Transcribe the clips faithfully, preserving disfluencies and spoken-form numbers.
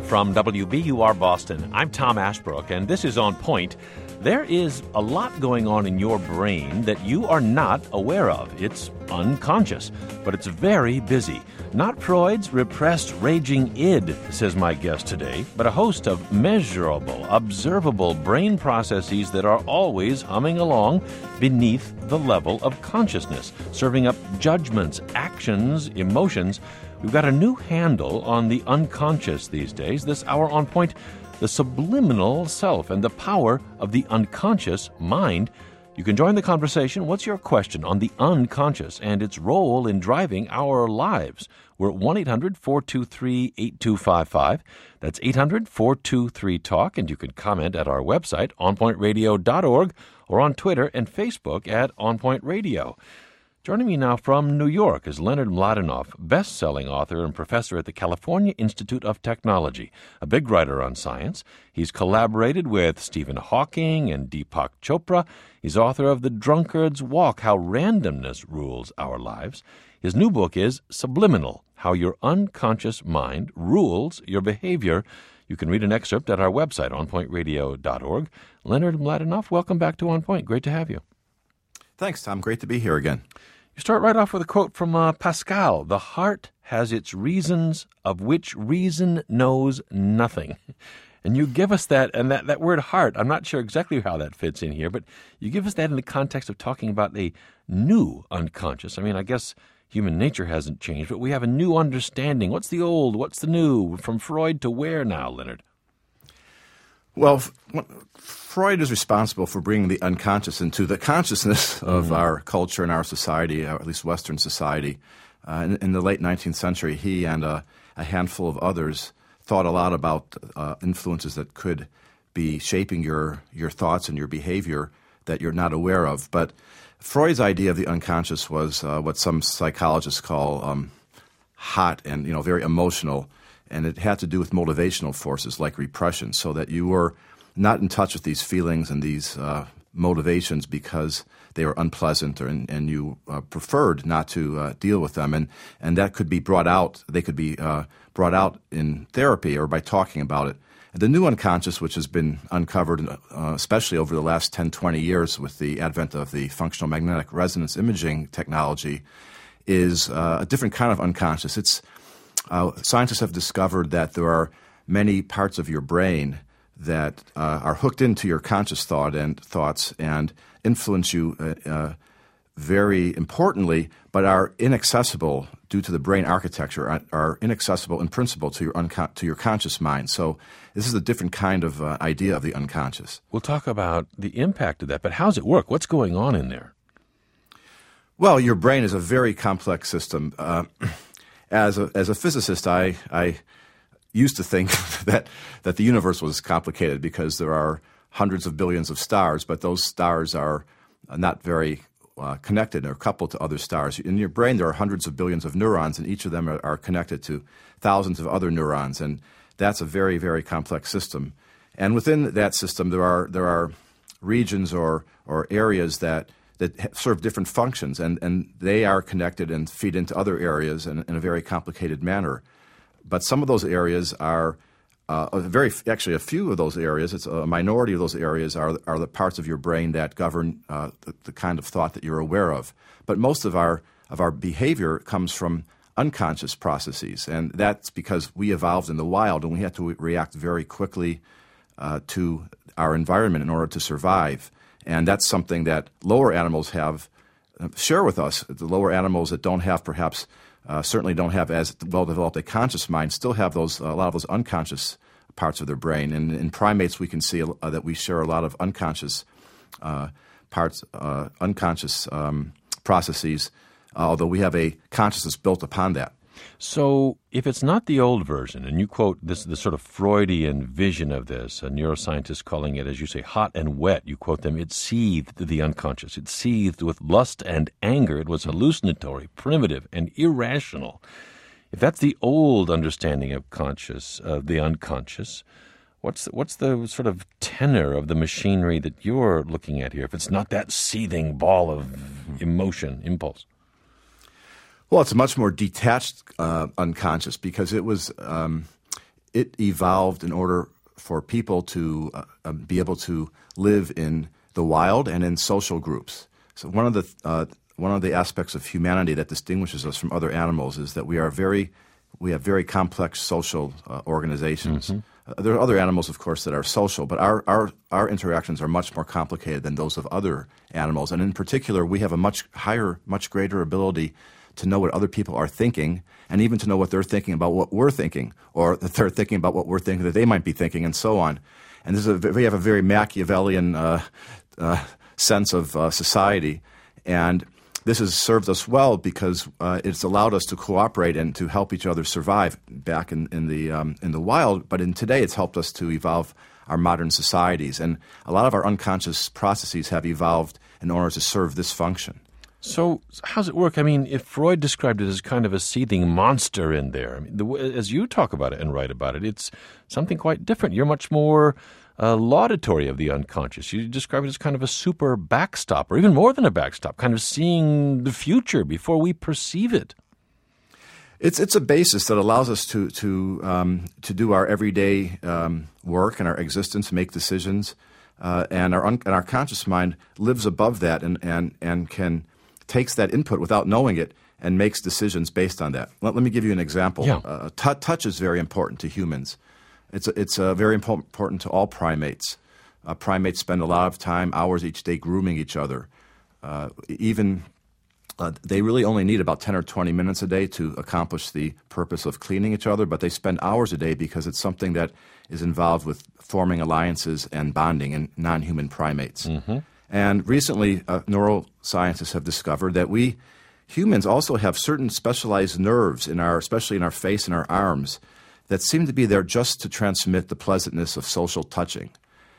From W B U R Boston, I'm Tom Ashbrook, and this is On Point. There is a lot going on in your brain that you are not aware of. It's unconscious, but it's very busy. Not Freud's repressed raging id, says my guest today, but a host of measurable, observable brain processes that are always humming along beneath the level of consciousness, serving up judgments, actions, emotions. We've got a new handle on the unconscious these days. This hour On Point, the subliminal self and the power of the unconscious mind. You can join the conversation. What's your question on the unconscious and its role in driving our lives? We're at one eight hundred four two three eight two five five. That's eight hundred four two three talk, and you can comment at our website, on point radio dot org, or on Twitter and Facebook at On Point Radio. Joining me now from New York is Leonard Mladenoff, best-selling author and professor at the California Institute of Technology, a big writer on science. He's collaborated with Stephen Hawking and Deepak Chopra. He's author of The Drunkard's Walk, How Randomness Rules Our Lives. His new book is Subliminal, How Your Unconscious Mind Rules Your Behavior. You can read an excerpt at our website, on point radio dot org. Leonard Mladenoff, welcome back to On Point. Great to have you. Thanks, Tom. Great to be here again. You start right off with a quote from uh, Pascal. The heart has its reasons of which reason knows nothing. And you give us that, and that, that word heart, I'm not sure exactly how that fits in here, but you give us that in the context of talking about a new unconscious. I mean, I guess human nature hasn't changed, but we have a new understanding. What's the old? What's the new? From Freud to where now, Leonard? Well, Freud is responsible for bringing the unconscious into the consciousness of mm-hmm. our culture and our society, or at least Western society. Uh, in, in the late nineteenth century, he and uh, a handful of others thought a lot about uh, influences that could be shaping your, your thoughts and your behavior that you're not aware of. But Freud's idea of the unconscious was uh, what some psychologists call um, hot and, you know, very emotional. And it had to do with motivational forces like repression, so that you were not in touch with these feelings and these uh, motivations because they were unpleasant, or, and, and you uh, preferred not to uh, deal with them. And, and that could be brought out, they could be uh, brought out in therapy or by talking about it. And the new unconscious, which has been uncovered, uh, especially over the last ten, twenty years with the advent of the functional magnetic resonance imaging technology, is uh, a different kind of unconscious. It's Uh, scientists have discovered that there are many parts of your brain that uh, are hooked into your conscious thought and thoughts and influence you uh, uh, very importantly, but are inaccessible due to the brain architecture, are, are inaccessible in principle to your unco- to your conscious mind. So this is a different kind of uh, idea of the unconscious. We'll talk about the impact of that, but how does it work? What's going on in there? Well, your brain is a very complex system. Uh, As a as a physicist, I I used to think that that the universe was complicated because there are hundreds of billions of stars, but those stars are not very uh, connected or coupled to other stars. In your brain, there are hundreds of billions of neurons, and each of them are, are connected to thousands of other neurons, and that's a very very complex system. And within that system, there are there are regions or or areas that. that serve different functions, and, and they are connected and feed into other areas in, in a very complicated manner. But some of those areas are uh, a very actually a few of those areas. It's a minority of those areas are are the parts of your brain that govern uh, the, the kind of thought that you're aware of. But most of our of our behavior comes from unconscious processes, and that's because we evolved in the wild and we had to react very quickly uh, to our environment in order to survive. And that's something that lower animals have uh, share with us. The lower animals that don't have perhaps uh, certainly don't have as well developed a conscious mind still have those uh, a lot of those unconscious parts of their brain. And in primates, we can see uh, that we share a lot of unconscious uh, parts, uh, unconscious um, processes, uh, although we have a consciousness built upon that. So if it's not the old version, and you quote this the sort of Freudian vision of this, a neuroscientist calling it, as you say, hot and wet, you quote them, it seethed the unconscious. It seethed with lust and anger. It was hallucinatory, primitive, and irrational. If that's the old understanding of conscious, of the unconscious, what's the, what's the sort of tenor of the machinery that you're looking at here, if it's not that seething ball of emotion, impulse? Well, it's a much more detached uh, unconscious because it was um, it evolved in order for people to uh, uh, be able to live in the wild and in social groups. So one of the uh, one of the aspects of humanity that distinguishes us from other animals is that we are very we have very complex social uh, organizations. Mm-hmm. Uh, there are other animals, of course, that are social, but our, our our interactions are much more complicated than those of other animals. And in particular, we have a much higher, much greater ability to know what other people are thinking, and even to know what they're thinking about what we're thinking, or that they're thinking about what we're thinking that they might be thinking, and so on. And this is a, we have a very Machiavellian uh, uh, sense of uh, society, and this has served us well because uh, it's allowed us to cooperate and to help each other survive back in, in the um, in the wild. But in today, it's helped us to evolve our modern societies, and a lot of our unconscious processes have evolved in order to serve this function. So how's it work? I mean, if Freud described it as kind of a seething monster in there, I mean, the, as you talk about it and write about it, it's something quite different. You're much more uh, laudatory of the unconscious. You describe it as kind of a super backstop, or even more than a backstop, kind of seeing the future before we perceive it. It's it's a basis that allows us to to um, to do our everyday um, work and our existence, make decisions, uh, and our un- and our conscious mind lives above that and and and can. takes that input without knowing it and makes decisions based on that. Let, let me give you an example. Yeah. Uh, t- touch is very important to humans. It's it's uh, very impo- important to all primates. Uh, primates spend a lot of time, hours each day, grooming each other. Uh, even uh, they really only need about ten or twenty minutes a day to accomplish the purpose of cleaning each other, but they spend hours a day because it's something that is involved with forming alliances and bonding in non-human primates. Mm-hmm. And recently, uh, neuroscientists have discovered that we humans also have certain specialized nerves in our, especially in our face and our arms, that seem to be there just to transmit the pleasantness of social touching.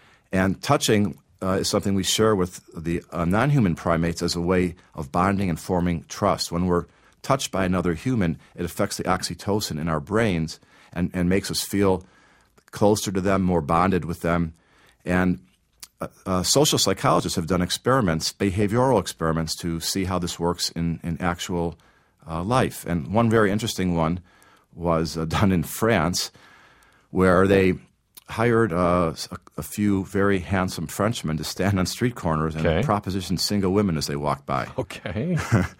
And touching uh, is something we share with the uh, non-human primates as a way of bonding and forming trust. When we're touched by another human, it affects the oxytocin in our brains and, and makes us feel closer to them, more bonded with them. And Uh, uh, social psychologists have done experiments, behavioral experiments, to see how this works in, in actual uh, life. And one very interesting one was uh, done in France, where they hired uh, a, a few very handsome Frenchmen to stand on street corners and okay. proposition single women as they walked by. Okay.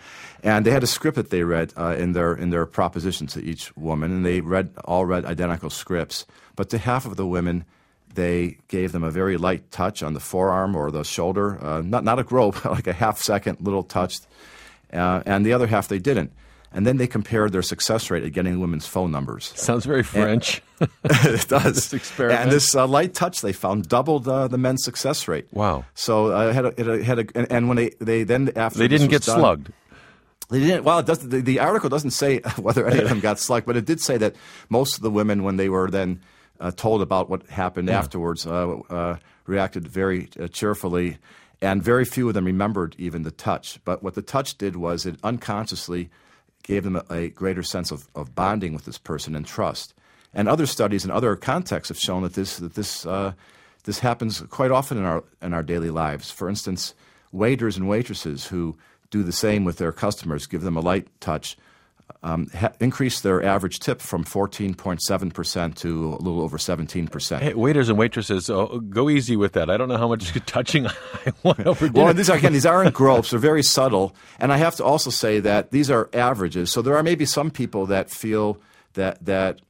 And they had a script that they read uh, in their in their proposition to each woman, and they read all read identical scripts. But to half of the women, they gave them a very light touch on the forearm or the shoulder, uh, not not a grope, like a half-second little touch, uh, and the other half they didn't. And then they compared their success rate at getting women's phone numbers. Sounds very French. It does. This experiment. And this uh, light touch they found doubled uh, the men's success rate. Wow. So uh, it had a, it had a, and, and when they, they then after they didn't get done, slugged. They didn't. Well, it does, the, the article doesn't say whether any of them got slugged, but it did say that most of the women, when they were then Uh, told about what happened yeah. afterwards, uh, uh, reacted very uh, cheerfully, and very few of them remembered even the touch. But what the touch did was it unconsciously gave them a, a greater sense of, of bonding with this person and trust. And other studies in other contexts have shown that this that this uh, this happens quite often in our in our daily lives. For instance, waiters and waitresses who do the same with their customers, give them a light touch, Um, ha- increased their average tip from fourteen point seven percent to a little over seventeen percent. Hey, waiters and waitresses, oh, go easy with that. I don't know how much touching I want over dinner. Well, these are, again, these aren't gropes. They're very subtle. And I have to also say that these are averages. So there are maybe some people that feel that that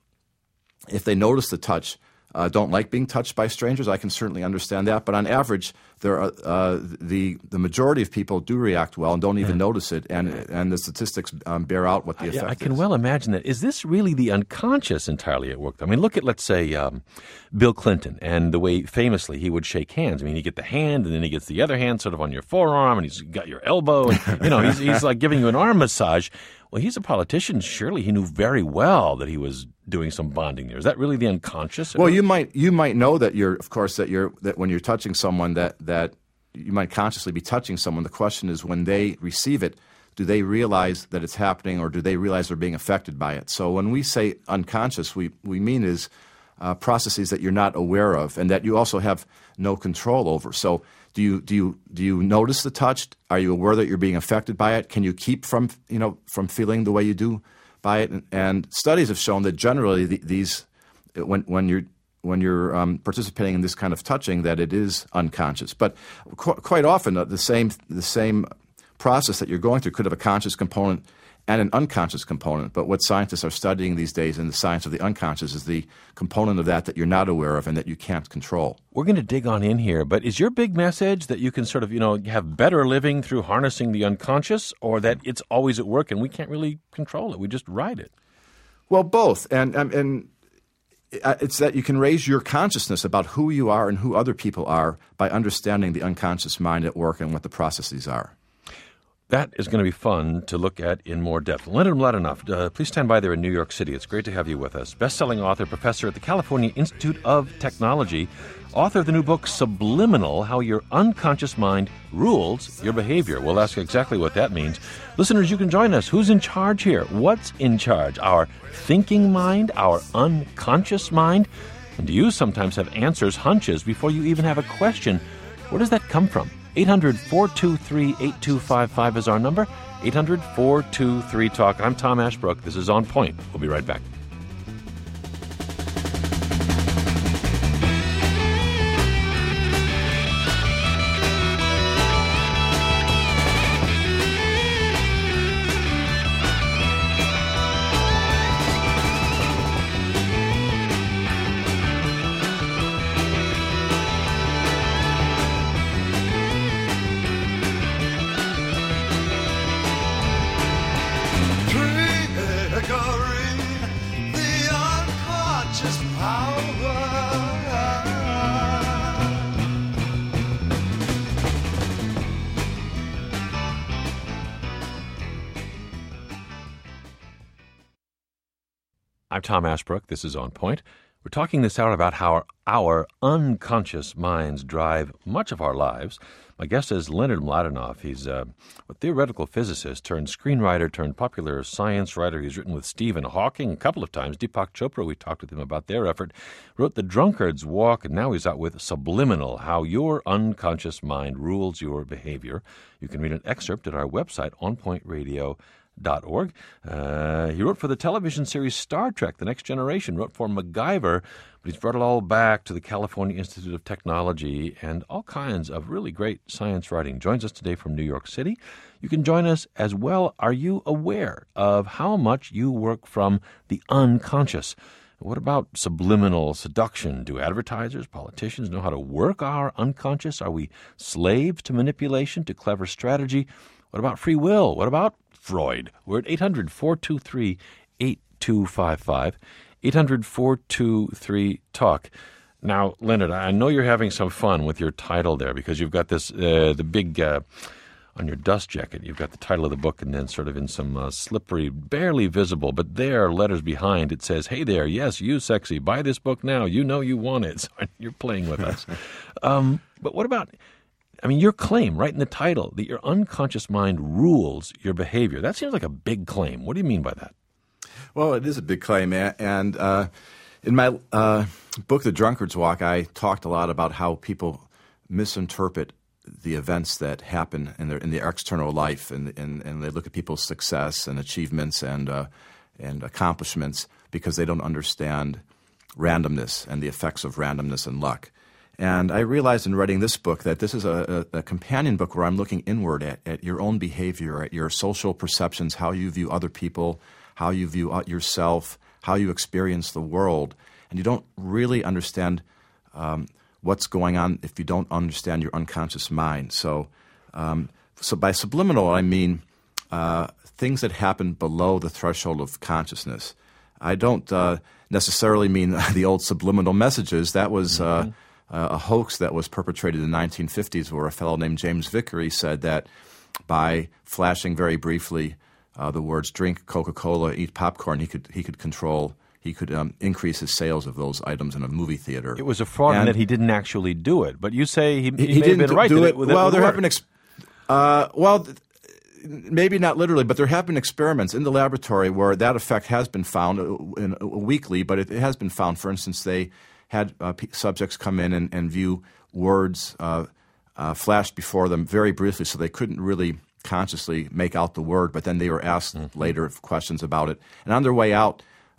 if they notice the touch, uh, don't like being touched by strangers. I can certainly understand that. But on average, there are, uh, the the majority of people do react well and don't even yeah. notice it, and and the statistics um, bear out what the effect yeah, I can is. well imagine that. Is this really the unconscious entirely at work? I mean, look at, let's say, um, Bill Clinton, and the way famously he would shake hands. I mean, you get the hand, and then he gets the other hand sort of on your forearm, and he's got your elbow, and, you know, he's, he's like giving you an arm massage. Well, he's a politician. Surely he knew very well that he was doing some bonding there. Is that really the unconscious? Well, you might you might know that you're, of course, that you're that when you're touching someone that that you might consciously be touching someone. The question is, when they receive it, do they realize that it's happening, or do they realize they're being affected by it? So when we say unconscious, we we mean is uh, processes that you're not aware of and that you also have no control over. So do you do you do you notice the touch? Are you aware that you're being affected by it? Can you keep from you know from feeling the way you do by it? And, and studies have shown that generally the, these when when you're when you're um, participating in this kind of touching, that it is unconscious. But qu- quite often, uh, the same the same process that you're going through could have a conscious component and an unconscious component. But what scientists are studying these days in the science of the unconscious is the component of that that you're not aware of and that you can't control. We're going to dig on in here, but is your big message that you can sort of, you know, have better living through harnessing the unconscious, or that it's always at work and we can't really control it, we just ride it? Well, both. And, and, and it's that you can raise your consciousness about who you are and who other people are by understanding the unconscious mind at work and what the processes are. That is going to be fun to look at in more depth. Leonard Mladenoff, uh, please stand by there in New York City. It's great to have you with us. Best-selling author, professor at the California Institute of Technology, author of the new book, Subliminal, How Your Unconscious Mind Rules Your Behavior. We'll ask exactly what that means. Listeners, you can join us. Who's in charge here? What's in charge? Our thinking mind? Our unconscious mind? And do you sometimes have answers, hunches, before you even have a question? Where does that come from? eight hundred, four two three, eight two five five is our number. eight hundred, four two three, talk. I'm Tom Ashbrook. This is On Point. We'll be right back. I'm Tom Ashbrook. This is On Point. We're talking this hour about how our unconscious minds drive much of our lives. My guest is Leonard Mladenoff. He's a, a theoretical physicist turned screenwriter turned popular science writer. He's written with Stephen Hawking a couple of times. Deepak Chopra, we talked with him about their effort. Wrote The Drunkard's Walk, and now he's out with Subliminal, How Your Unconscious Mind Rules Your Behavior. You can read an excerpt at our website, on point radio dot org. Uh, he wrote for the television series Star Trek, The Next Generation, wrote for MacGyver, but he's brought it all back to the California Institute of Technology and all kinds of really great science writing. Joins us today from New York City. You can join us as well. Are you aware of how much you work from the unconscious? What about subliminal seduction? Do advertisers, politicians know how to work our unconscious? Are we slaves to manipulation, to clever strategy? What about free will? What about Freud? We're at eight hundred, four two three, eight two five five, eight hundred, four two three, talk. Now, Leonard, I know you're having some fun with your title there because you've got this, uh, the big, uh, on your dust jacket, you've got the title of the book and then sort of in some uh, slippery, barely visible, but there are letters behind. It says, hey there, yes, you sexy, buy this book now. You know you want it. So you're playing with us. um, but what about... I mean, your claim right in the title that your unconscious mind rules your behavior. That seems like a big claim. What do you mean by that? Well, it is a big claim. And uh, in my uh, book, The Drunkard's Walk, I talked a lot about how people misinterpret the events that happen in their in their external life, and and, and they look at people's success and achievements and uh, and accomplishments because they don't understand randomness and the effects of randomness and luck. And I realized in writing this book that this is a, a, a companion book where I'm looking inward at, at your own behavior, at your social perceptions, how you view other people, how you view yourself, how you experience the world. And you don't really understand um, what's going on if you don't understand your unconscious mind. So, um, so by subliminal, I mean uh, things that happen below the threshold of consciousness. I don't uh, necessarily mean the old subliminal messages. That was... Uh, mm-hmm. Uh, a hoax that was perpetrated in the nineteen fifties where a fellow named James Vickery said that by flashing very briefly uh, the words drink Coca-Cola, eat popcorn, he could he could control, he could um, increase his sales of those items in a movie theater. It was a fraud in that he didn't actually do it, but you say he, he, he may didn't have been right do that it. it, that well, it there work. have been ex- uh, well, maybe not literally, but there have been experiments in the laboratory where that effect has been found uh, in, uh, weekly, but it, it has been found. For instance, they had uh, p- subjects come in and, and view words uh, uh, flashed before them very briefly, so they couldn't really consciously make out the word, but then they were asked mm-hmm. later questions about it. And on their way out,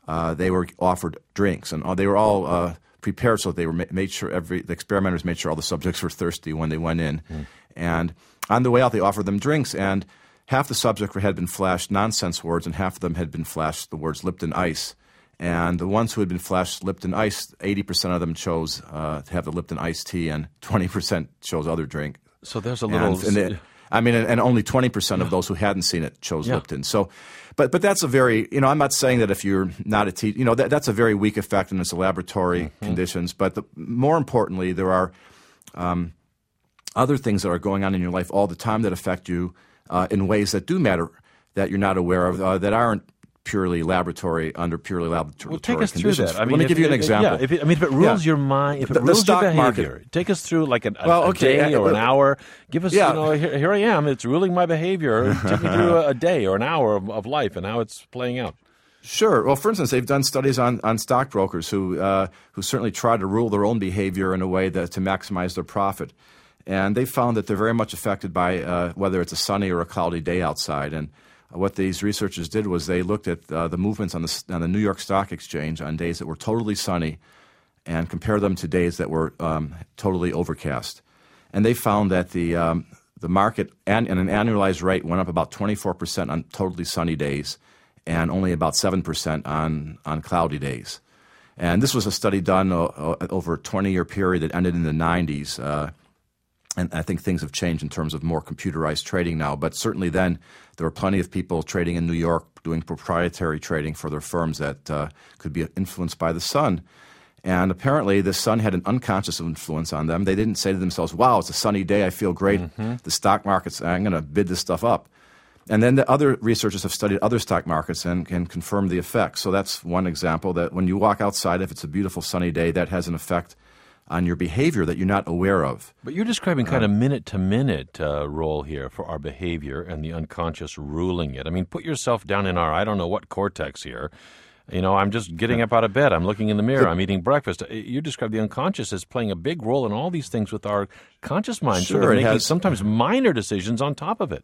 uh, they were offered drinks, and they were all uh, prepared so they were ma- made sure every the experimenters made sure all the subjects were thirsty when they went in. Mm. And on the way out, they offered them drinks, and half the subjects had been flashed nonsense words, and half of them had been flashed the words Lipton Ice. And the ones who had been flashed Lipton Ice, eighty percent of them chose uh, to have the Lipton iced tea, and twenty percent chose other drink. So there's a little... And, and it, I mean, and only twenty percent yeah. of those who hadn't seen it chose yeah. Lipton. So, but but that's a very, you know, I'm not saying that if you're not a teacher, you know, that, that's a very weak effect and it's a laboratory mm-hmm. conditions. But the, more importantly, there are um, other things that are going on in your life all the time that affect you uh, in ways that do matter, that you're not aware of, uh, that aren't purely laboratory under purely laboratory well, take us conditions. Through that. I mean, Let me if, give you an if, example. Yeah, if it, I mean, if it rules yeah. your mind, if it the, rules the your behavior, market. Take us through like a, a, well, okay, a day or an hour. Give us, yeah. you know, here, here I am. It's ruling my behavior. Take me through a, a day or an hour of, of life and how it's playing out. Sure. Well, for instance, they've done studies on, on stockbrokers who uh, who certainly try to rule their own behavior in a way that to maximize their profit. And they found that they're very much affected by uh, whether it's a sunny or a cloudy day outside. And what these researchers did was they looked at uh, the movements on the, on the New York Stock Exchange on days that were totally sunny and compared them to days that were um, totally overcast. And they found that the um, the market an, at an annualized rate went up about twenty-four percent on totally sunny days and only about seven percent on, on cloudy days. And this was a study done uh, over a twenty-year period that ended in the nineties. Uh, And I think things have changed in terms of more computerized trading now. But certainly then, there were plenty of people trading in New York doing proprietary trading for their firms that uh, could be influenced by the sun. And apparently, the sun had an unconscious influence on them. They didn't say to themselves, wow, it's a sunny day, I feel great. Mm-hmm. The stock market's, I'm going to bid this stuff up. And then the other researchers have studied other stock markets and can confirm the effect. So that's one example that when you walk outside, if it's a beautiful sunny day, that has an effect on your behavior that you're not aware of. But you're describing kind of minute-to-minute uh, role here for our behavior and the unconscious ruling it. I mean, put yourself down in our, I don't know what cortex here. You know, I'm just getting up out of bed. I'm looking in the mirror. I'm eating breakfast. You describe the unconscious as playing a big role in all these things with our conscious mind, sure, sort of making has, sometimes minor decisions on top of it.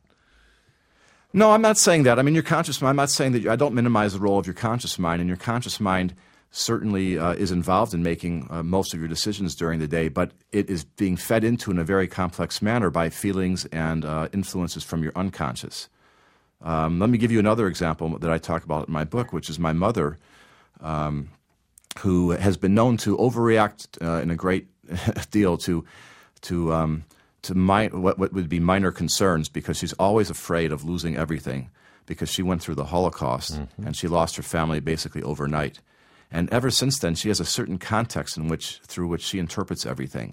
No, I'm not saying that. I mean, your conscious mind, I'm not saying that you, I don't minimize the role of your conscious mind, and your conscious mind certainly uh, is involved in making uh, most of your decisions during the day, but it is being fed into in a very complex manner by feelings and uh, influences from your unconscious. Um, let me give you another example that I talk about in my book, which is my mother, um, who has been known to overreact uh, in a great deal to to um, to mi- what, what would be minor concerns, because she's always afraid of losing everything, because she went through the Holocaust mm-hmm. and she lost her family basically overnight. And ever since then, she has a certain context in which through which she interprets everything.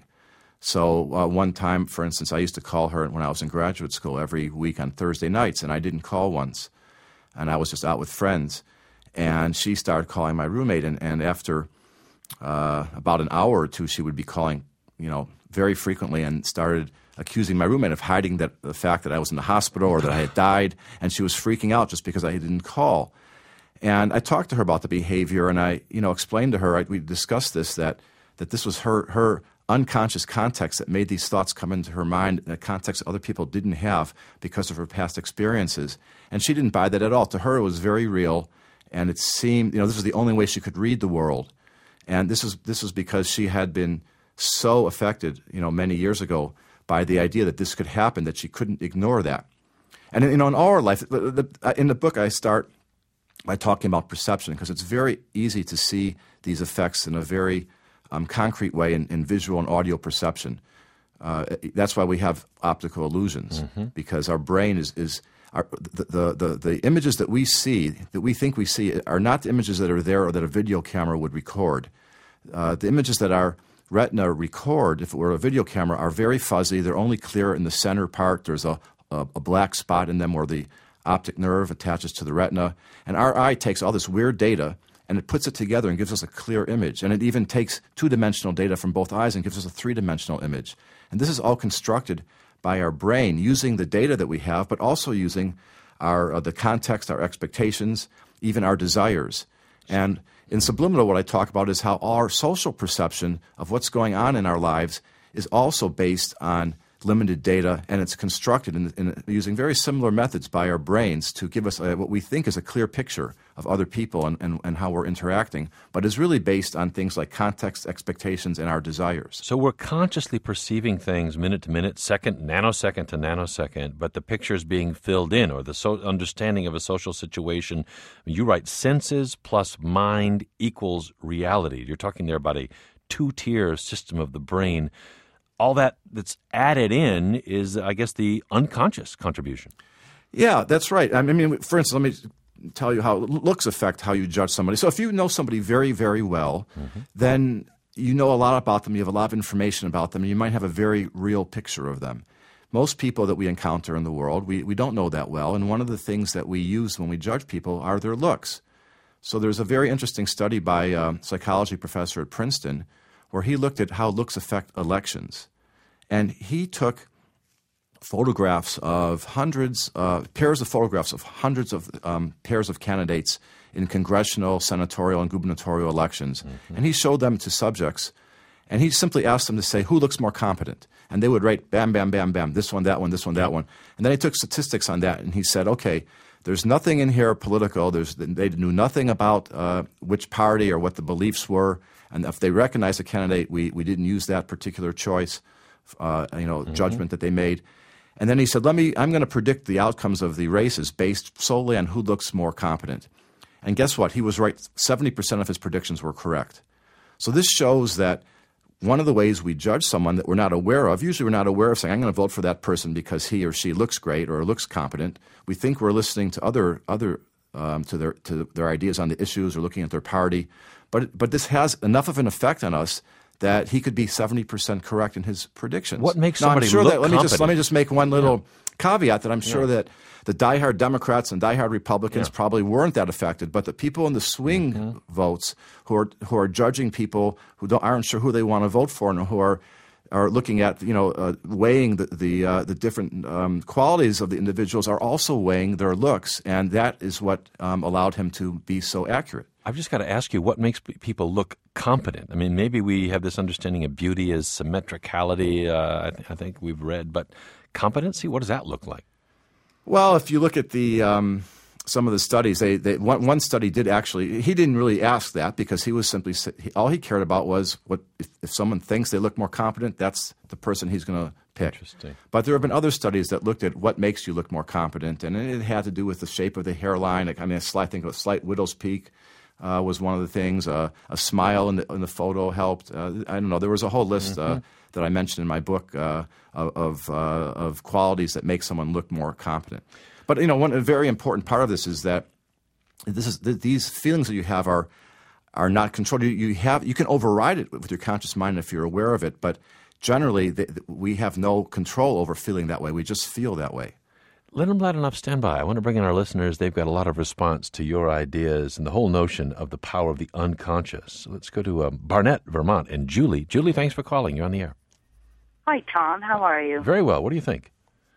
So uh, one time, for instance, I used to call her when I was in graduate school every week on Thursday nights, and I didn't call once. And I was just out with friends. And she started calling my roommate, and, and after uh, about an hour or two, she would be calling, you know, very frequently, and started accusing my roommate of hiding that, the fact that I was in the hospital or that I had died. And she was freaking out just because I didn't call. And I talked to her about the behavior, and I, you know, explained to her, I, we discussed this, that that this was her her unconscious context that made these thoughts come into her mind, in a context other people didn't have because of her past experiences. And she didn't buy that at all. To her, it was very real, and it seemed, you know, this was the only way she could read the world. And this was this was because she had been so affected, you know, many years ago by the idea that this could happen that she couldn't ignore that. And, you know, in all her life, in the book I start by talking about perception, because it's very easy to see these effects in a very um, concrete way in, in visual and audio perception. Uh, that's why we have optical illusions, mm-hmm. because our brain is, is our, the, the, the, the images that we see, that we think we see, are not the images that are there or that a video camera would record. Uh, the images that our retina record, if it were a video camera, are very fuzzy. They're only clear in the center part. There's a, a, a black spot in them where the optic nerve attaches to the retina. And our eye takes all this weird data and it puts it together and gives us a clear image. And it even takes two-dimensional data from both eyes and gives us a three-dimensional image. And this is all constructed by our brain using the data that we have, but also using our uh, the context, our expectations, even our desires. And in Subliminal, what I talk about is how our social perception of what's going on in our lives is also based on limited data, and it's constructed in, in using very similar methods by our brains to give us a, what we think is a clear picture of other people and, and, and how we're interacting, but is really based on things like context, expectations, and our desires. So we're consciously perceiving things minute to minute, second, nanosecond to nanosecond, but the picture is being filled in, or the so understanding of a social situation. You write senses plus mind equals reality. You're talking there about a two-tier system of the brain. All that that's added in is, I guess, the unconscious contribution. Yeah, that's right. I mean, for instance, let me tell you how looks affect how you judge somebody. So if you know somebody very, very well, mm-hmm. then you know a lot about them. You have a lot of information about them. And you might have a very real picture of them. Most people that we encounter in the world, we, we don't know that well. And one of the things that we use when we judge people are their looks. So there's a very interesting study by a psychology professor at Princeton where he looked at how looks affect elections. And he took photographs of hundreds, uh, pairs of photographs of hundreds of um, pairs of candidates in congressional, senatorial, and gubernatorial elections. Mm-hmm. And he showed them to subjects, and he simply asked them to say, who looks more competent? And they would write, bam, bam, bam, bam, this one, that one, this one, that one. And then he took statistics on that, and he said, okay, there's nothing in here political. There's, they knew nothing about uh, which party or what the beliefs were. And if they recognized a candidate, we, we didn't use that particular choice, uh, you know, mm-hmm. judgment that they made. And then he said, "Let me. I'm going to predict the outcomes of the races based solely on who looks more competent." And guess what? He was right. seventy percent of his predictions were correct. So this shows that one of the ways we judge someone that we're not aware of, usually we're not aware of saying, I'm going to vote for that person because he or she looks great or looks competent. We think we're listening to other other um, to their to their ideas on the issues or looking at their party. But but this has enough of an effect on us that he could be seventy percent correct in his predictions. What makes now, somebody I'm sure look that, let me competent? just let me just make one little yeah. caveat that I'm sure yeah. that the diehard Democrats and diehard Republicans yeah. probably weren't that affected, but the people in the swing mm-hmm. votes who are who are judging people who don't, aren't sure who they want to vote for and who are are looking at, you know, uh, weighing the the, uh, the different um, qualities of the individuals are also weighing their looks, and that is what um, allowed him to be so accurate. I've just got to ask you, what makes people look competent? I mean, maybe we have this understanding of beauty as symmetricality, uh, I, th- I think we've read, but competency, what does that look like? Well, if you look at the um, some of the studies, they, they one, one study did actually, he didn't really ask that because he was simply, he, all he cared about was what if, if someone thinks they look more competent, that's the person he's going to pick. Interesting. But there have been other studies that looked at what makes you look more competent, and it had to do with the shape of the hairline. Like, I mean, a slight, I think a slight widow's peak uh, was one of the things. Uh, a smile in the, in the photo helped. Uh, I don't know. There was a whole list uh, mm-hmm. that I mentioned in my book uh, of, uh, of qualities that make someone look more competent. But, you know, one a very important part of this is that this is th- these feelings that you have are are not controlled. You, you have you can override it with your conscious mind if you're aware of it, but generally th- th- we have no control over feeling that way. We just feel that way. Leonard Mlodinow, stand by. I want to bring in our listeners. They've got a lot of response to your ideas and the whole notion of the power of the unconscious. So let's go to um, Barnett, Vermont, and Julie. Julie, thanks for calling. You're on the air. Hi, Tom. How are you? Very well. What do you think?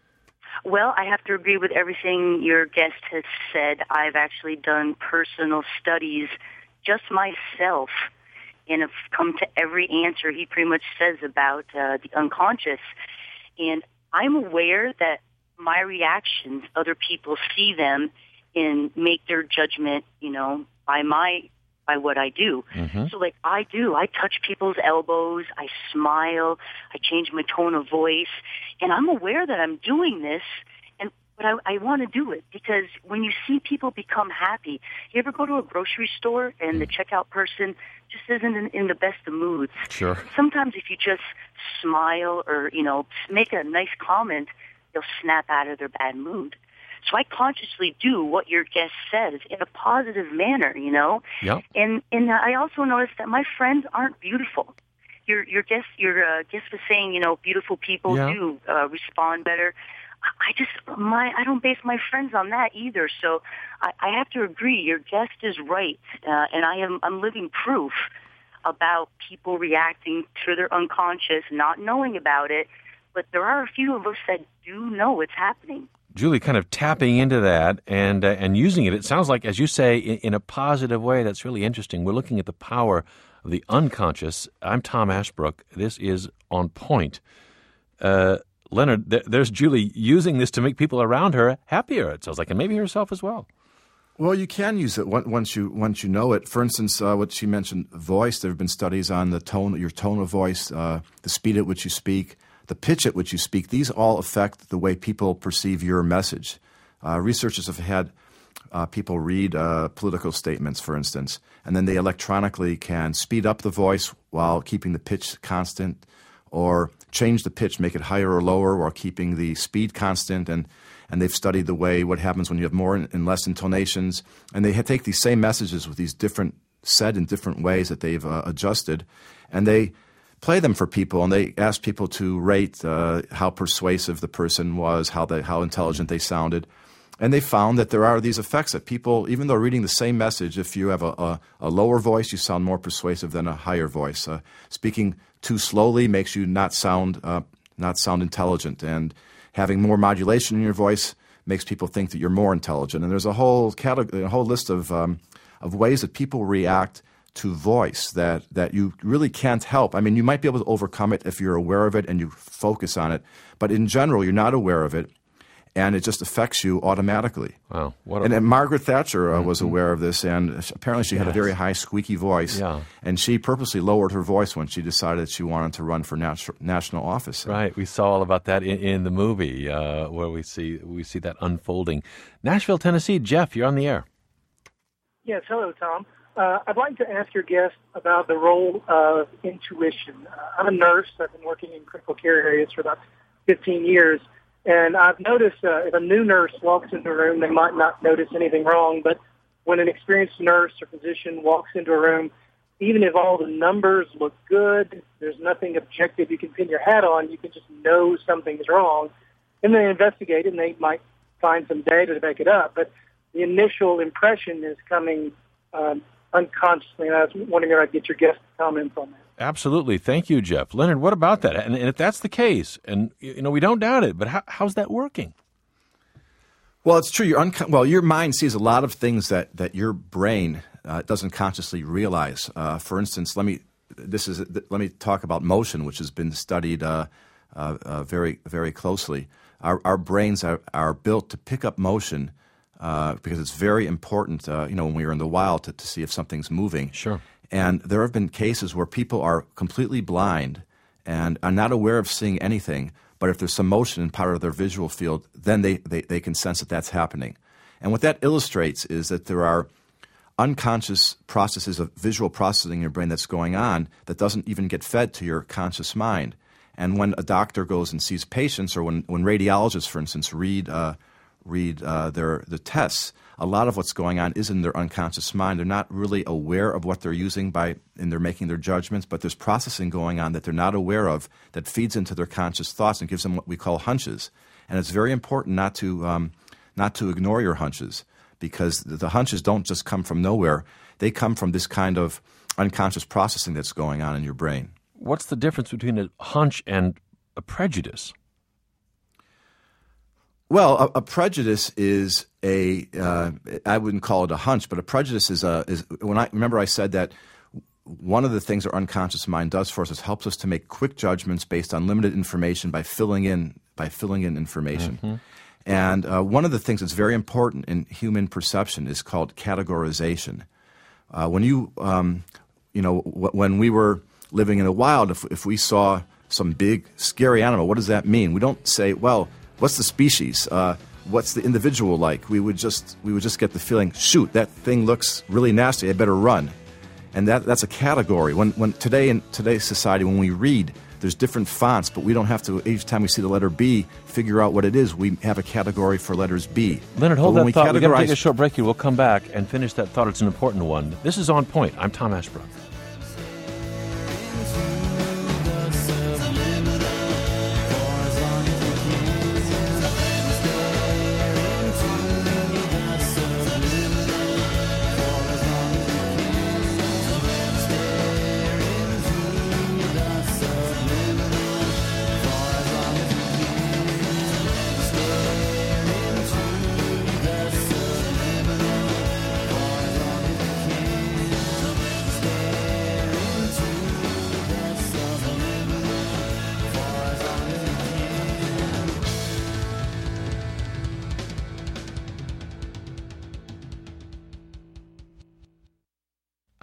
Well, I have to agree with everything your guest has said. I've actually done personal studies just myself and have come to every answer he pretty much says about uh, the unconscious. And I'm aware that my reactions, other people see them and make their judgment, you know, by my by what I do. Mm-hmm. So, like, I do. I touch people's elbows. I smile. I change my tone of voice. And I'm aware that I'm doing this, and but I, I want to do it because when you see people become happy, you ever go to a grocery store and mm. the checkout person just isn't in, in the best of moods? Sure. Sometimes if you just smile or, you know, make a nice comment, they'll snap out of their bad mood. So I consciously do what your guest says in a positive manner, you know. Yeah. And and I also noticed that my friends aren't beautiful. Your your guest your uh, guest was saying, you know, beautiful people yeah. do uh, respond better. I just my I don't base my friends on that either. So I, I have to agree. Your guest is right, uh, and I am I'm living proof about people reacting to their unconscious, not knowing about it. But there are a few of us that do know it's happening. Julie, kind of tapping into that and uh, and using it, it sounds like, as you say, in, in a positive way. That's really interesting. We're looking at the power of the unconscious. I'm Tom Ashbrook. This is On Point. Uh, Leonard, th- there's Julie using this to make people around her happier, it sounds like, and maybe herself as well. Well, you can use it on- once you once you know it. For instance, uh, what she mentioned, voice. There have been studies on the tone, your tone of voice, uh, the speed at which you speak, the pitch at which you speak. These all affect the way people perceive your message. Uh, researchers have had uh, people read uh, political statements, for instance, and then they electronically can speed up the voice while keeping the pitch constant, or change the pitch, make it higher or lower while keeping the speed constant. And And they've studied the way, what happens when you have more and less intonations. And they take these same messages with these different, said in different ways that they've uh, adjusted. And they play them for people, and they ask people to rate uh, how persuasive the person was, how they, how intelligent they sounded. And they found that there are these effects that people, even though reading the same message, if you have a, a, a lower voice, you sound more persuasive than a higher voice. Uh, speaking too slowly makes you not sound, uh, not sound intelligent. And having more modulation in your voice makes people think that you're more intelligent. And there's a whole category, a whole list of um, of ways that people react to voice that, that you really can't help. I mean, you might be able to overcome it if you're aware of it and you focus on it. But in general, you're not aware of it, and it just affects you automatically. Wow. What a- and, and Margaret Thatcher uh, was aware of this, and apparently she had Yes. a very high, squeaky voice. Yeah. And she purposely lowered her voice when she decided that she wanted to run for nat- national office. Right, we saw all about that in, in the movie uh, where we see we see that unfolding. Nashville, Tennessee, Jeff, you're on the air. Yes, hello, Tom. Uh, I'd like to ask your guest about the role of intuition. Uh, I'm a nurse. I've been working in critical care areas for about fifteen years, and I've noticed uh, if a new nurse walks into a room, they might not notice anything wrong, but when an experienced nurse or physician walks into a room, even if all the numbers look good, there's nothing objective you can pin your hat on, you can just know something's wrong. And they investigate, and they might find some data to back it up. But the initial impression is coming um, unconsciously, and I was wondering if I'd get your guest comments on that. Absolutely. Thank you, Jeff. Leonard, what about that? And, and if that's the case, and you know we don't doubt it, but how, how's that working? Well, it's true. Your unco- well, your mind sees a lot of things that, that your brain uh, doesn't consciously realize. Uh, for instance, let me this is let me talk about motion, which has been studied uh, uh, uh, very very closely. Our, our brains are, are built to pick up motion uh, because it's very important. Uh, you know, when we are in the wild, to, to see if something's moving. Sure. And there have been cases where people are completely blind and are not aware of seeing anything. But if there's some motion in part of their visual field, then they, they, they can sense that that's happening. And what that illustrates is that there are unconscious processes of visual processing in your brain that's going on that doesn't even get fed to your conscious mind. And when a doctor goes and sees patients, or when, when radiologists, for instance, read uh, read uh, their the tests, a lot of what's going on is in their unconscious mind. They're not really aware of what they're using by, and they're making their judgments, but there's processing going on that they're not aware of that feeds into their conscious thoughts and gives them what we call hunches. And it's very important not to um, not to ignore your hunches, because the hunches don't just come from nowhere. They come from this kind of unconscious processing that's going on in your brain. What's the difference between a hunch and a prejudice? Well, a, a prejudice is a uh, I wouldn't call it a hunch, but a prejudice is a is when I remember I said that one of the things our unconscious mind does for us is helps us to make quick judgments based on limited information by filling in by filling in information. Mm-hmm. And uh, one of the things that's very important in human perception is called categorization. Uh, when you um, you know w- when we were living in the wild, if if we saw some big scary animal, what does that mean? We don't say, well, what's the species? Uh, what's the individual like? We would just we would just get the feeling, shoot, that thing looks really nasty. I better run. And that that's a category. When when today in today's society, when we read, there's different fonts, but we don't have to each time we see the letter B figure out what it is. We have a category for letters B. Leonard, hold but that thought. Categorize... We're going to take a short break here. We'll come back and finish that thought. It's an important one. This is On Point. I'm Tom Ashbrook.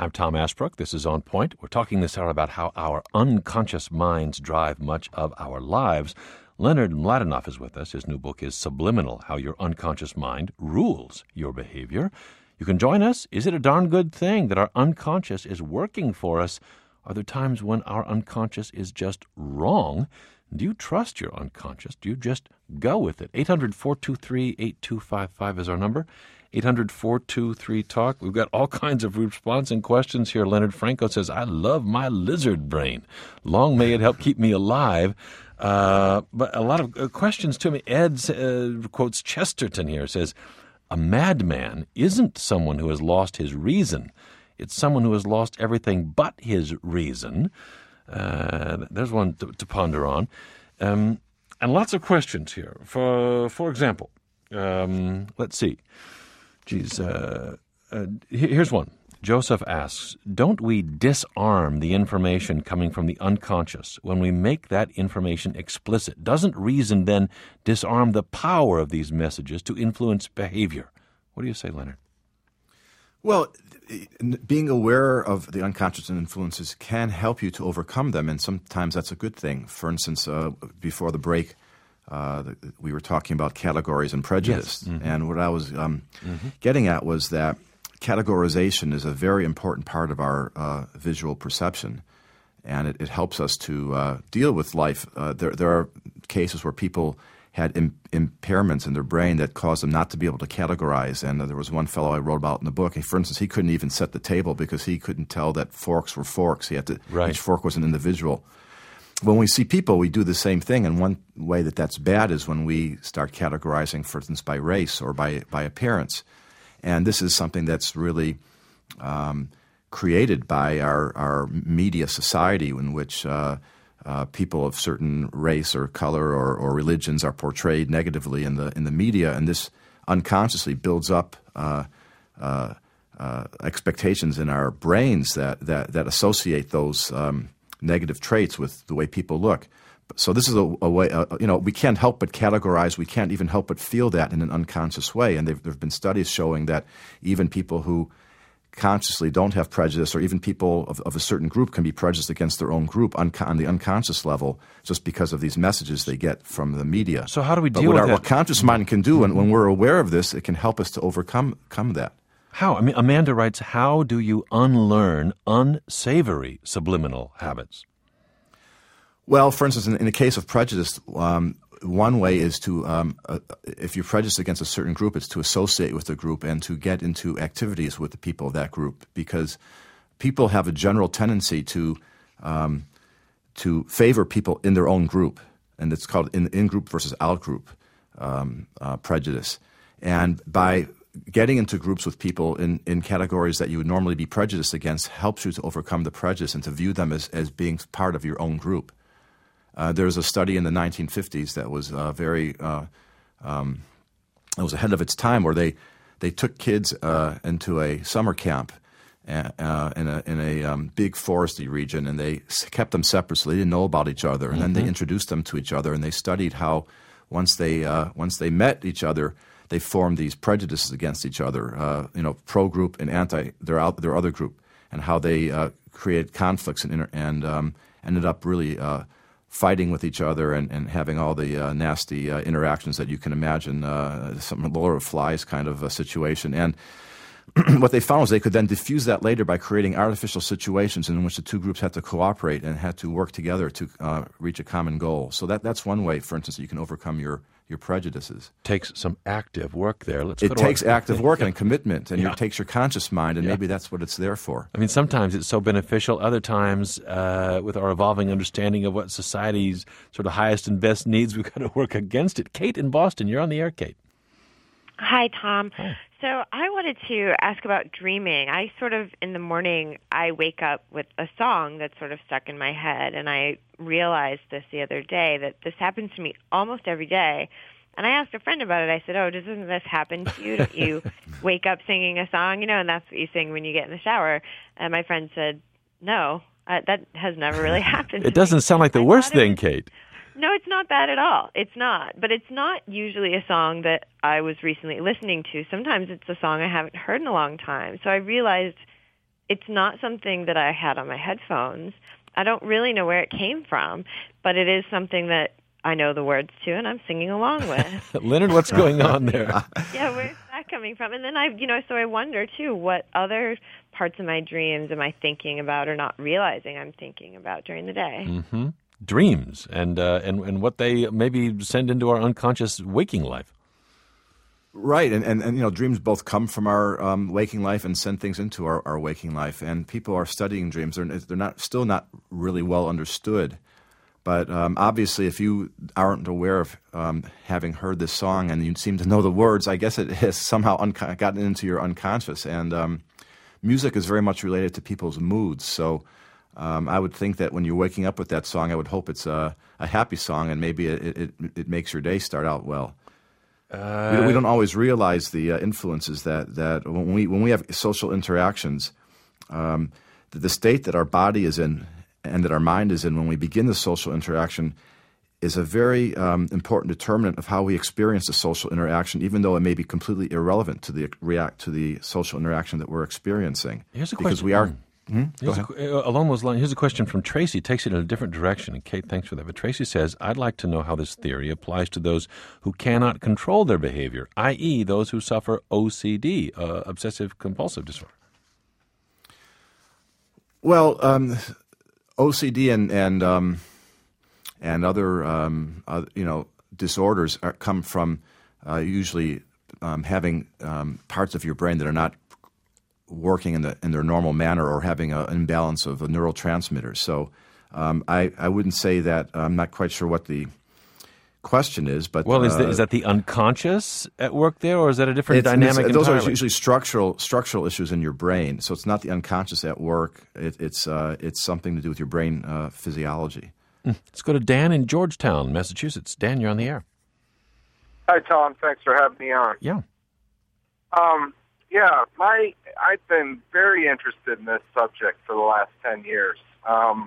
I'm Tom Ashbrook. This is On Point. We're talking this hour about how our unconscious minds drive much of our lives. Leonard Mladenoff is with us. His new book is Subliminal, How Your Unconscious Mind Rules Your Behavior. You can join us. Is it a darn good thing that our unconscious is working for us? Are there times when our unconscious is just wrong? Do you trust your unconscious? Do you just go with it? eight hundred, four two three, eight two five five is our number. eight hundred, four two three, talk. We've got all kinds of response and questions here. Leonard Franco says, I love my lizard brain. Long may it help keep me alive. Uh, but a lot of uh, questions to me. Ed uh, quotes Chesterton here, says, a madman isn't someone who has lost his reason. It's someone who has lost everything but his reason. Uh, there's one to, to ponder on. Um, and lots of questions here. For for example, um, let's see. Geez, uh, uh, here's one. Joseph asks, don't we disarm the information coming from the unconscious when we make that information explicit? Doesn't reason then disarm the power of these messages to influence behavior? What do you say, Leonard? Well, being aware of the unconscious influences can help you to overcome them, and sometimes that's a good thing. For instance, uh, before the break, uh, the, we were talking about categories and prejudice, yes. mm-hmm. and what I was um, mm-hmm. getting at was that categorization is a very important part of our uh, visual perception, and it, it helps us to uh, deal with life. Uh, there, there are cases where people had Im- impairments in their brain that caused them not to be able to categorize. And uh, there was one fellow I wrote about in the book. He, for instance, he couldn't even set the table because he couldn't tell that forks were forks. He had to. Right. Each fork was an individual. When we see people, we do the same thing. And one way that that's bad is when we start categorizing, for instance, by race or by by appearance. And this is something that's really um, created by our our media society, in which Uh, Uh, people of certain race or color or, or religions are portrayed negatively in the in the media, and this unconsciously builds up uh, uh, uh, expectations in our brains that that, that associate those um, negative traits with the way people look. So this is a, a way, uh, you know, we can't help but categorize. We can't even help but feel that in an unconscious way. And there have been studies showing that even people who consciously don't have prejudice, or even people of, of a certain group can be prejudiced against their own group unco- on the unconscious level just because of these messages they get from the media. So how do we but deal what with our, that? What conscious mind can do, and when we're aware of this, it can help us to overcome come that. How? I mean, Amanda writes, how do you unlearn unsavory subliminal habits? Well, for instance, in, in the case of prejudice, um, one way is to, um, uh, if you're prejudiced against a certain group, it's to associate with the group and to get into activities with the people of that group, because people have a general tendency to um, to favor people in their own group, and it's called in, in-group versus out-group um, uh, prejudice. And by getting into groups with people in, in categories that you would normally be prejudiced against helps you to overcome the prejudice and to view them as, as being part of your own group. Uh, there was a study in the nineteen fifties that was uh, very uh, um, it was ahead of its time, where they they took kids uh, into a summer camp uh, in a in a um, big foresty region, and they kept them separate so they didn't know about each other, and mm-hmm. then they introduced them to each other, and they studied how once they uh, once they met each other, they formed these prejudices against each other, uh, you know, pro group and anti their out their other group, and how they uh, created conflicts and inter- and um, ended up really Uh, fighting with each other and, and having all the uh, nasty uh, interactions that you can imagine, uh, some Lord of Flies kind of a situation. And what they found was they could then diffuse that later by creating artificial situations in which the two groups had to cooperate and had to work together to uh, reach a common goal. So that that's one way, for instance, that you can overcome your your prejudices. Takes some active work there. Let's it go to takes our, active work and commitment, and yeah. it takes your conscious mind, and yeah. maybe that's what it's there for. I mean, sometimes it's so beneficial. Other times, uh, with our evolving understanding of what society's sort of highest and best needs, we've got to work against it. Kate in Boston, you're on the air, Kate. Hi, Tom. Hi. So I wanted to ask about dreaming. I sort of, in the morning, I wake up with a song that's sort of stuck in my head, and I realized this the other day, that this happens to me almost every day. And I asked a friend about it. I said, oh, doesn't this happen to you? Don't you wake up singing a song, you know, and that's what you sing when you get in the shower? And my friend said, no, uh, that has never really happened. It doesn't sound like the I worst thing, was, Kate. No, it's not that at all. It's not. But it's not usually a song that I was recently listening to. Sometimes it's a song I haven't heard in a long time. So I realized it's not something that I had on my headphones. I don't really know where it came from, but it is something that I know the words to, and I'm singing along with. Leonard, what's going on there? Yeah, where's that coming from? And then I, you know, so I wonder too, what other parts of my dreams am I thinking about or not realizing I'm thinking about during the day? Mm-hmm. Dreams and uh, and and what they maybe send into our unconscious waking life. Right, and, and, and you know, dreams both come from our um, waking life and send things into our, our waking life. And people are studying dreams; they're they're not still not really well understood. But um, obviously, if you aren't aware of um, having heard this song and you seem to know the words, I guess it has somehow unco- gotten into your unconscious. And um, music is very much related to people's moods. So um, I would think that when you're waking up with that song, I would hope it's a, a happy song, and maybe it, it, it makes your day start out well. Uh, we, don't, we don't always realize the uh, influences that, that when we when we have social interactions, um, the, the state that our body is in and that our mind is in when we begin the social interaction is a very um, important determinant of how we experience the social interaction, even though it may be completely irrelevant to the react to the social interaction that we're experiencing. Here's a because question. we are. Hmm? Here's a, uh, along those lines, here's a question from Tracy. It takes it in a different direction, and Kate, thanks for that. But Tracy says, I'd like to know how this theory applies to those who cannot control their behavior, that is those who suffer O C D, uh, obsessive-compulsive disorder. Well, um, O C D and and um, and other um, uh, you know disorders are, come from uh, usually um, having um, parts of your brain that are not working in the in their normal manner, or having a, an imbalance of the neurotransmitters. So um, I I wouldn't say that. I'm not quite sure what the question is, but well, is, uh, the, is that the unconscious at work there, or is that a different it's, dynamic? It's, those entirely? are usually structural structural issues in your brain. So it's not the unconscious at work. It, it's uh, it's something to do with your brain uh, physiology. Mm. Let's go to Dan in Georgetown, Massachusetts. Dan, you're on the air. Hi, Tom. Thanks for having me on. Yeah. Um. Yeah, my I've been very interested in this subject for the last ten years. Um,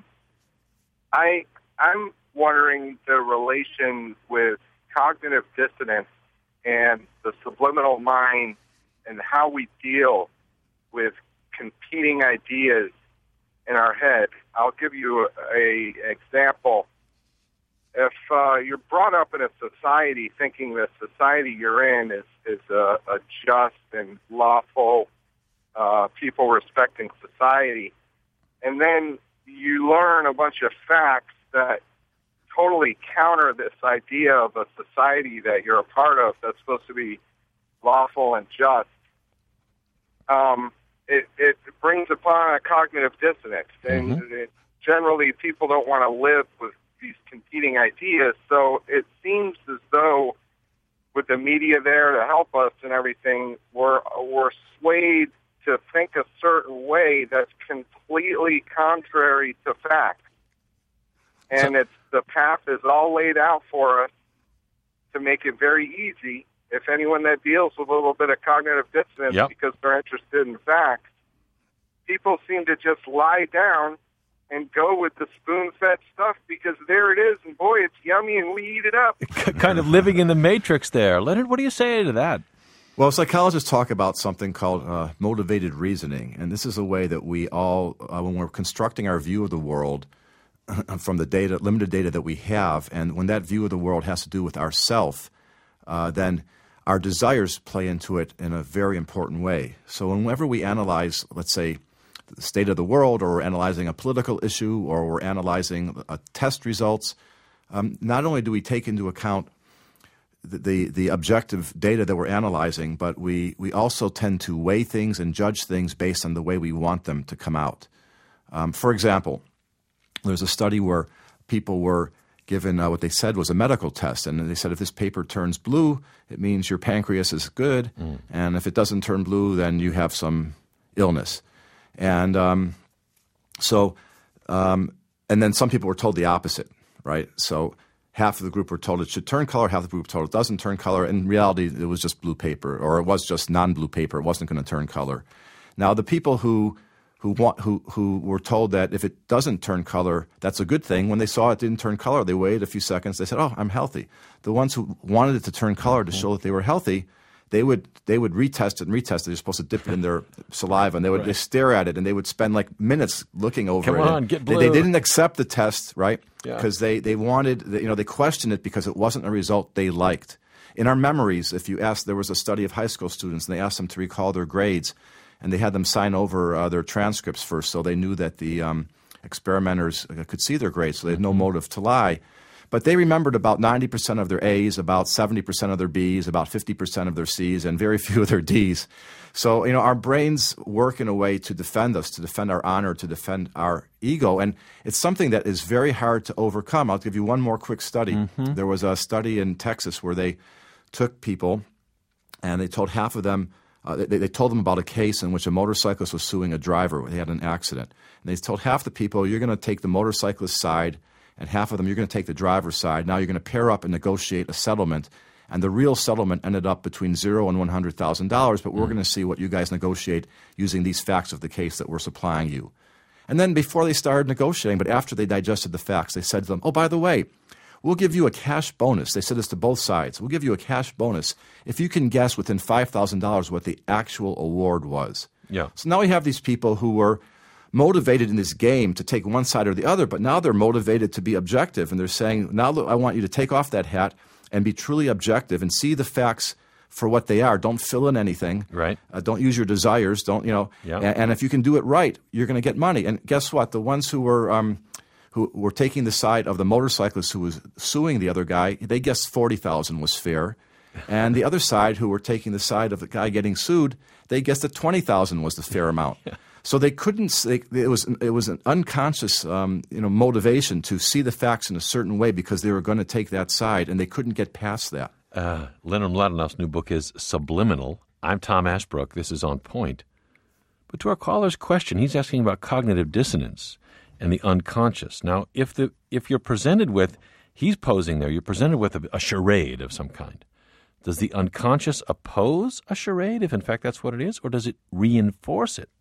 I I'm wondering the relation with cognitive dissonance and the subliminal mind, and how we deal with competing ideas in our head. I'll give you a, a example. If uh, you're brought up in a society thinking the society you're in is, is a, a just and lawful, uh, people respecting society, and then you learn a bunch of facts that totally counter this idea of a society that you're a part of that's supposed to be lawful and just, um, it, it brings upon a cognitive dissonance. And Mm-hmm. it, generally people don't want to live with these competing ideas, so it seems as though with the media there to help us and everything, we're, we're swayed to think a certain way that's completely contrary to fact. And So- it's the path is all laid out for us to make it very easy. If anyone that deals with a little bit of cognitive dissonance Yep. because they're interested in facts, people seem to just lie down and go with the spoon-fed stuff because there it is, and boy, it's yummy, and we eat it up. Kind of living in the matrix there. Leonard, what do you say to that? Well, psychologists talk about something called uh, motivated reasoning, and this is a way that we all, uh, when we're constructing our view of the world from the data, limited data that we have, and when that view of the world has to do with ourself, uh, then our desires play into it in a very important way. So whenever we analyze, let's say, the state of the world, or we're analyzing a political issue, or we're analyzing uh, test results, um, not only do we take into account the, the the objective data that we're analyzing, but we, we also tend to weigh things and judge things based on the way we want them to come out. Um, for example, there's a study where people were given uh, what they said was a medical test, and they said if this paper turns blue, it means your pancreas is good, mm. and if it doesn't turn blue, then you have some illness. And um, so, um, and then some people were told the opposite, right? So half of the group were told it should turn color, half of the group were told it doesn't turn color. In reality, it was just blue paper, or it was just non-blue paper. It wasn't going to turn color. Now, the people who who want who who were told that if it doesn't turn color, that's a good thing. When they saw it didn't turn color, they waited a few seconds. They said, "Oh, I'm healthy." The ones who wanted it to turn color to show that they were healthy, they would they would retest it and retest it. They're supposed to dip it in their saliva, and they would Right. they stare at it, and they would spend like minutes looking over Come it. on, And get they, blue. they didn't accept the test, right? Yeah. Because they, they wanted, you know, they questioned it because it wasn't a result they liked. In our memories, if you asked, there was a study of high school students, and they asked them to recall their grades, and they had them sign over uh, their transcripts first, so they knew that the um, experimenters uh, could see their grades, so they had no motive to lie. But they remembered about ninety percent of their A's, about seventy percent of their B's, about fifty percent of their C's, and very few of their D's. So, you know, our brains work in a way to defend us, to defend our honor, to defend our ego. And it's something that is very hard to overcome. I'll give you one more quick study. Mm-hmm. There was a study in Texas where they took people and they told half of them, uh, they, they told them about a case in which a motorcyclist was suing a driver. They had an accident. And they told half the people, you're going to take the motorcyclist's side, and half of them, you're going to take the driver's side. Now you're going to pair up and negotiate a settlement. And the real settlement ended up between zero and one hundred thousand dollars, but we're Mm. going to see what you guys negotiate using these facts of the case that we're supplying you. And then before they started negotiating, but after they digested the facts, they said to them, oh, by the way, we'll give you a cash bonus. They said this to both sides. We'll give you a cash bonus if you can guess within five thousand dollars what the actual award was. Yeah. So now we have these people who were motivated in this game to take one side or the other, but now they're motivated to be objective, and they're saying, now look, I want you to take off that hat and be truly objective and see the facts for what they are. Don't fill in anything. Right. Uh, don't use your desires. Don't, you know, Yeah. and, and if you can do it right, you're going to get money. And guess what? The ones who were um, who were taking the side of the motorcyclist who was suing the other guy, they guessed forty thousand was fair. And the other side, who were taking the side of the guy getting sued, they guessed that twenty thousand was the fair amount. Yeah. So they couldn't. They, it was it was an unconscious, um, you know, motivation to see the facts in a certain way because they were going to take that side, and they couldn't get past that. Uh, Leonard Mladenov's new book is Subliminal. I'm Tom Ashbrook. This is On Point. But to our caller's question, he's asking about cognitive dissonance and the unconscious. Now, if the if you're presented with, he's posing there, you're presented with a, a charade of some kind. Does the unconscious oppose a charade, if in fact that's what it is, or does it reinforce it?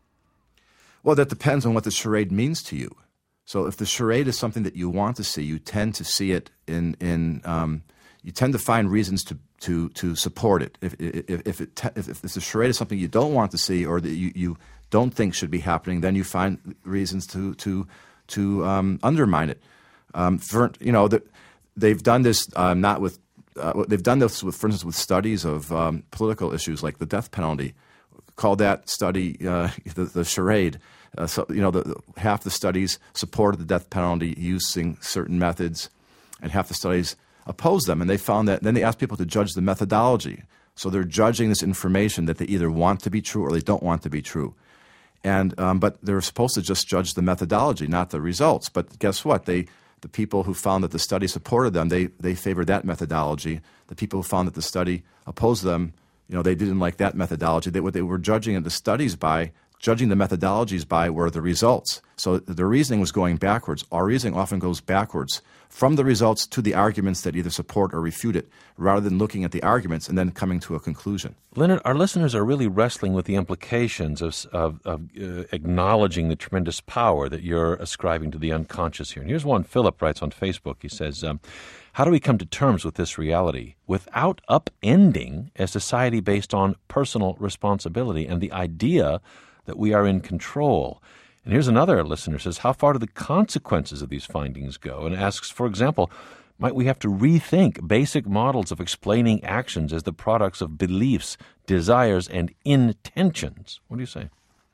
Well, that depends on what the charade means to you. So if the charade is something that you want to see, you tend to see it in in um, you tend to find reasons to to to support it. If if if, it te- if if the charade is something you don't want to see or that you, you don't think should be happening, then you find reasons to to to um, undermine it. Um, for, you know, the, they've done this uh, not with uh, they've done this with, for instance, with studies of um, political issues like the death penalty. Call that study uh, the, the charade. Uh, so, you know, the, the, half the studies supported the death penalty using certain methods, and half the studies opposed them. And they found that then they asked people to judge the methodology. So they're judging this information that they either want to be true or they don't want to be true. And um, but they're supposed to just judge the methodology, not the results. But guess what? They the people who found that the study supported them, they they favored that methodology. The people who found that the study opposed them, you know, they didn't like that methodology. They, what they were judging the studies by, judging the methodologies by, were the results. So the reasoning was going backwards. Our reasoning often goes backwards from the results to the arguments that either support or refute it, rather than looking at the arguments and then coming to a conclusion. Leonard, our listeners are really wrestling with the implications of, of, of uh, acknowledging the tremendous power that you're ascribing to the unconscious here. And here's one Philip writes on Facebook. He says, um, how do we come to terms with this reality without upending a society based on personal responsibility and the idea that we are in control? And here's another listener says, how far do the consequences of these findings go? And asks, for example, might we have to rethink basic models of explaining actions as the products of beliefs, desires, and intentions? What do you say?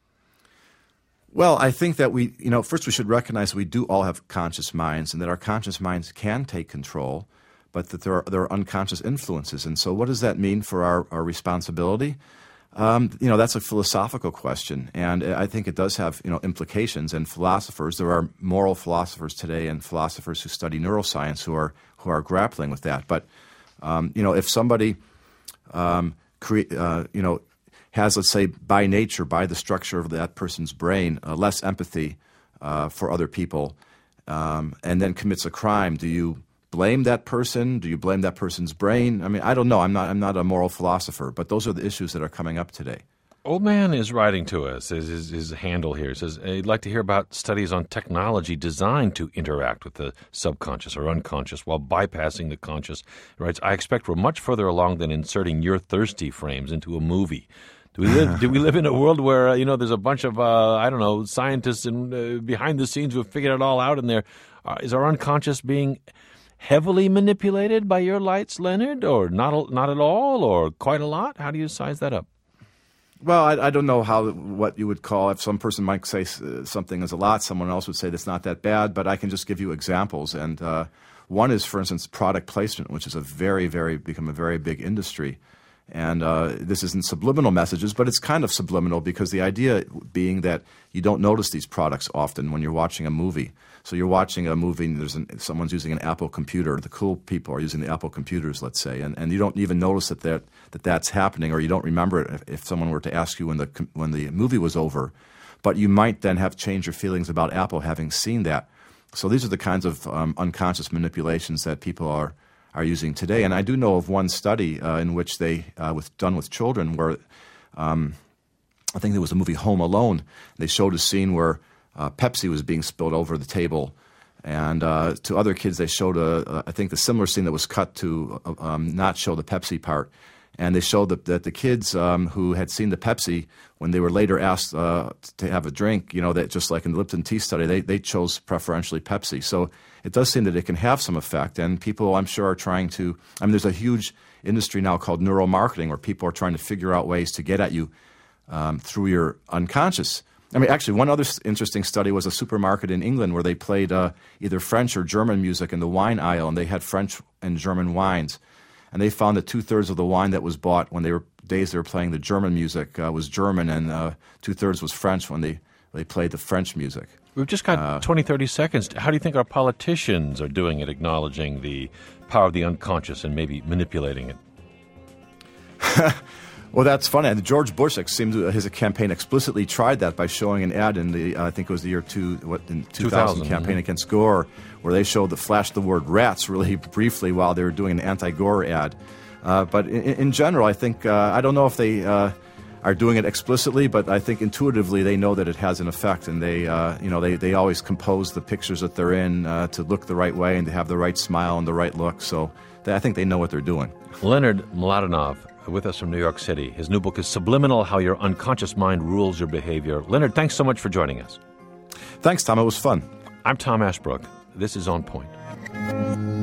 Well, I think that we, you know, first we should recognize we do all have conscious minds and that our conscious minds can take control, but that there are, there are unconscious influences. And so what does that mean for our, our responsibility? Um, you know, that's a philosophical question, and I think it does have, you know, implications. And philosophers, there are moral philosophers today and philosophers who study neuroscience who are who are grappling with that. But um, you know, if somebody, um, cre- uh, you know, has, let's say, by nature, by the structure of that person's brain, uh, less empathy uh, for other people, um, and then commits a crime, do you blame that person? Do you blame that person's brain? I mean, I don't know. I'm not I'm not a moral philosopher, but those are the issues that are coming up today. Old Man is writing to us. His, his, his handle here says he'd like to hear about studies on technology designed to interact with the subconscious or unconscious while bypassing the conscious. He writes, I expect we're much further along than inserting You're Thirsty frames into a movie. Do we live? do we live in a world where uh, you know there's a bunch of uh, I don't know scientists and uh, behind the scenes who have figured it all out, and there uh, is our unconscious being heavily manipulated by your lights, Leonard, or not? Not at all, or quite a lot? How do you size that up? Well, I, I don't know how what you would call. If some person might say uh, something is a lot, someone else would say that's not that bad. But I can just give you examples, and uh, one is, for instance, product placement, which is a very, very become a very big industry. And uh, this isn't subliminal messages, but it's kind of subliminal because the idea being that you don't notice these products often when you're watching a movie. So you're watching a movie and there's an, someone's using an Apple computer. The cool people are using the Apple computers, let's say, and, and you don't even notice that, that that that's happening, or you don't remember it if, if someone were to ask you when the when the movie was over. But you might then have changed your feelings about Apple having seen that. So these are the kinds of um, unconscious manipulations that people are are using today. And I do know of one study uh, in which they, uh, with done with children, where um, I think there was a movie Home Alone. They showed a scene where uh, Pepsi was being spilled over the table. And uh, to other kids, they showed, a, a, I think, the similar scene that was cut to uh, um, not show the Pepsi part. And they showed that, that the kids um, who had seen the Pepsi, when they were later asked uh, to have a drink, you know, that just like in the Lipton tea study, they, they chose preferentially Pepsi. So it does seem that it can have some effect. And people, I'm sure, are trying to – I mean, there's a huge industry now called neuromarketing where people are trying to figure out ways to get at you um, through your unconscious. I mean, actually, one other interesting study was a supermarket in England where they played uh, either French or German music in the wine aisle, and they had French and German wines. And they found that two-thirds of the wine that was bought when they were days they were playing the German music uh, was German, and uh, two-thirds was French when they, they played the French music. We've just got uh, twenty, thirty seconds. How do you think our politicians are doing at acknowledging the power of the unconscious and maybe manipulating it? Well, that's funny. And George Bush seemed to, his campaign explicitly tried that by showing an ad in the, uh, I think it was the year two, what, in two thousand, two thousand campaign mm-hmm. against Gore, where they showed the flashed the word rats really briefly while they were doing an anti-Gore ad. Uh, but in, in general, I think, uh, I don't know if they uh, are doing it explicitly, but I think intuitively they know that it has an effect, and they, uh, you know, they, they always compose the pictures that they're in uh, to look the right way and to have the right smile and the right look. So they, I think they know what they're doing. Leonard Mladenov, with us from New York City. His new book is Subliminal: How Your Unconscious Mind Rules Your Behavior. Leonard, thanks so much for joining us. Thanks, Tom. It was fun. I'm Tom Ashbrook. This is On Point.